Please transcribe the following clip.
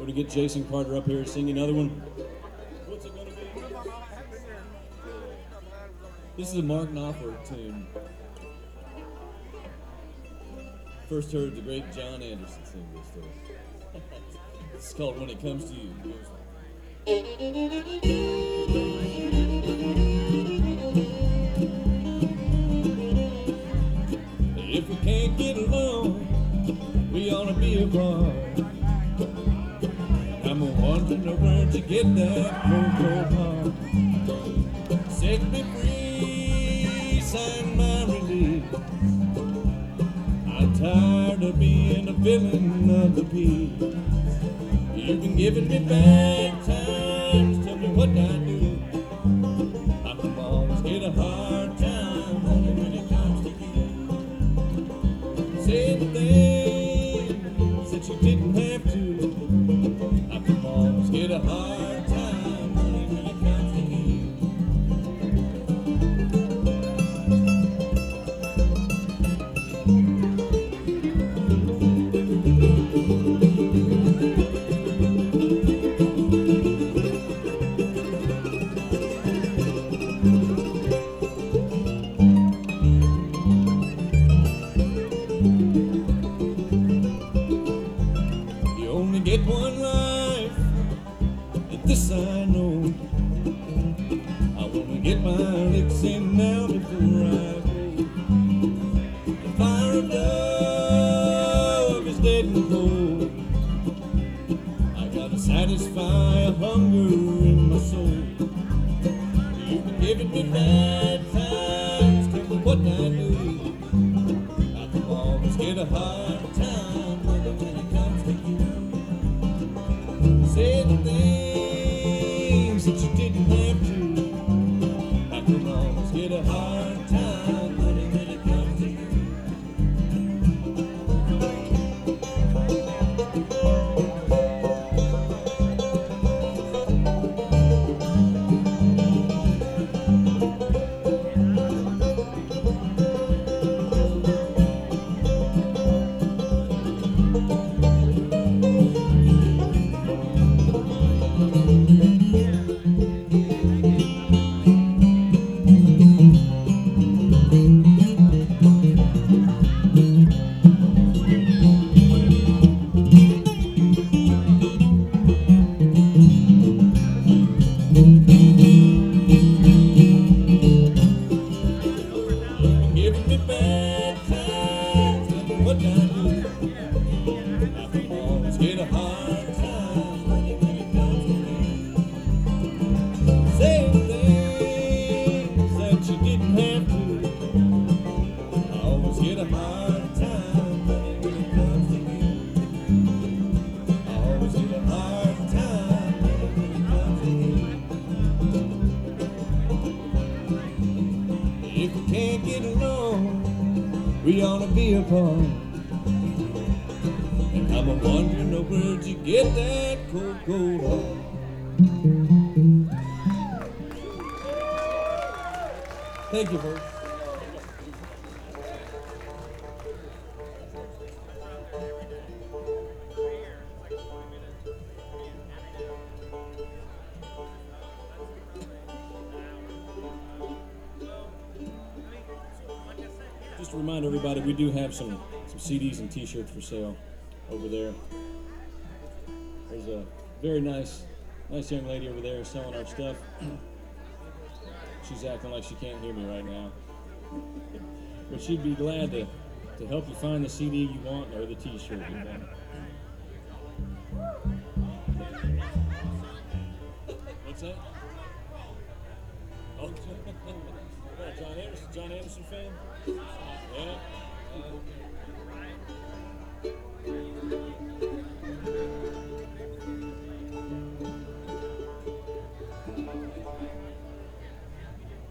We're going to get Jason Carter up here to sing another one. What's it going to be? This is a Mark Knopfler tune. First heard the great John Anderson sing this to us. It's called When It Comes to You. If we can't get along, we ought to be apart. I'm wondering where'd you get that cold heart. Set me free, sign my release. I'm tired of being a villain of the piece. You've been giving me bad times, tell me what I do. I can always get a hard time when it comes to you. Say the things that you didn't have to. I can always get a hard time when it comes to you. Get one life, and this I know. I wanna get my licks in now before I go. The fire of love is dead and cold. I gotta satisfy a hunger in my soul. You've been giving me bad times, tell me what I do. I can always get a hard time when it comes to you. Say the things that you didn't have to. I can always get a hard time when it comes to you. Giving me bad times, tell me what I do. I can always get a hard time when it comes to you. Say things that you didn't have to. I always get a hard time when it comes to you. I always get a hard time when it comes to you. If we can't get along, we ought to be apart. And I'm wondering where'd you get that cold heart. Thank you, folks. Just to remind everybody, we do have some CDs and T-shirts for sale over there. There's a very nice young lady over there selling our stuff. She's acting like she can't hear me right now, but she'd be glad to help you find the CD you want or the T-shirt you want. What's that? Oh, John Anderson fan? Yeah.